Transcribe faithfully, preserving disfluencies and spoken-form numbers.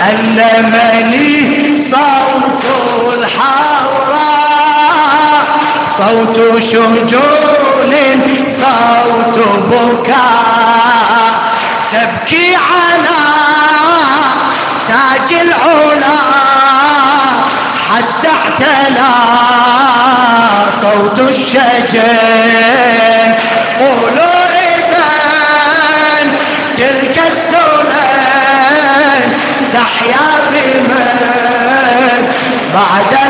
علمني صوت الحوراء صوت شجون صوت بكاء تبكي على تاج العلا حتى اعتلى صوت الشجن قولوا إذن تلك السنن تحيا بمن بعد